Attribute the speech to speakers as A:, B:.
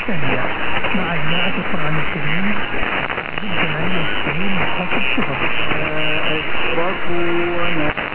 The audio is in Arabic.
A: الثانية مع جماعة القرآن الكريم بالجمعية الكريم لحفظ الشهر.
B: أشركوا